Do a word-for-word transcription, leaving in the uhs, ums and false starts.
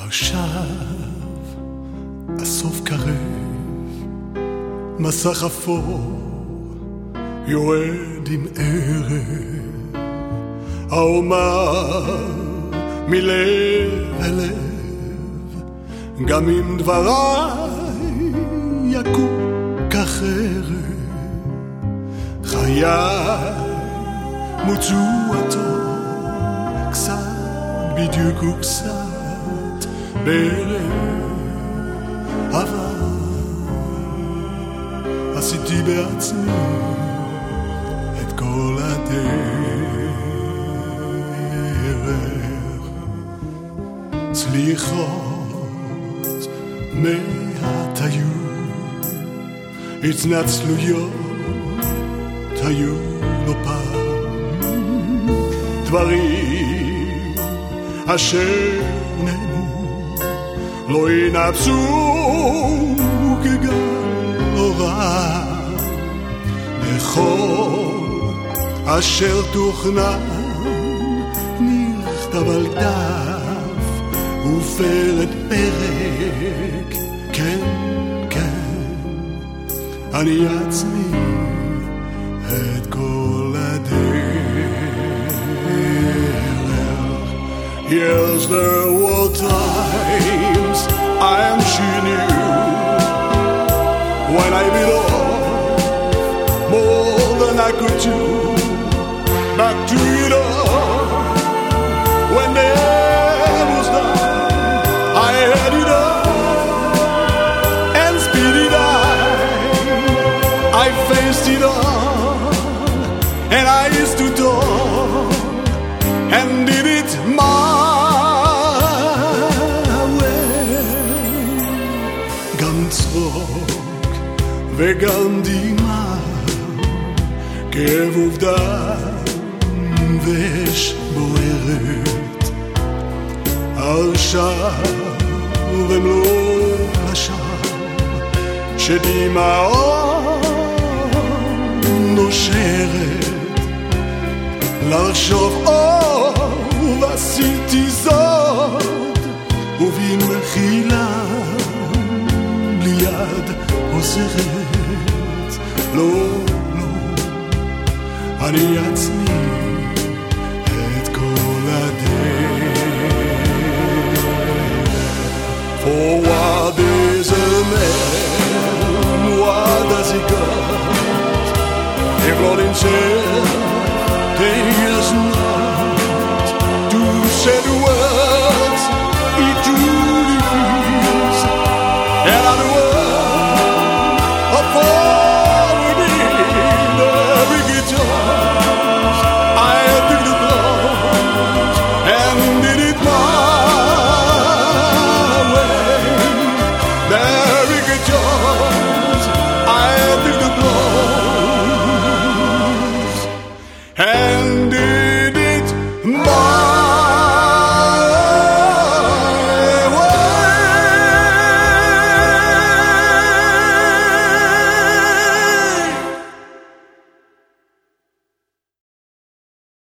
עכשיו הסוף קרב, מסך אפור יורד עם ערב, האומר מלב אליו, גם אם דבריי יכו כחרב, חיי מוצאו אותו קצת בדיוק וקצת בערב, אבל עשיתי בעצמי את כל הדרך, סליחות מעט היו, התנצלויות היו לא פעם, דברים אשר נאמרו לא ינפצו כגל נורא, לכל אשר תוכנן נכתב על דף ופרד פרק, כן כן אני עצמי את כל הדרך. Yes, there were times I am she knew when I belonged more than I could do, back to it all when the air was done, I had it all and speed it I I faced it all and I stood tall and did it my צחוק וגם דמעה, כאב ובדם ואש בוערת, עכשיו ומלוא לשווא שדמעה נושרת, לחשוב אור ועשיתי זאת ובמחילה יד עוזרת, לא, לא, אני עצמי את כל הדרך. For what is a man, what does he got, if not himself, there is not to say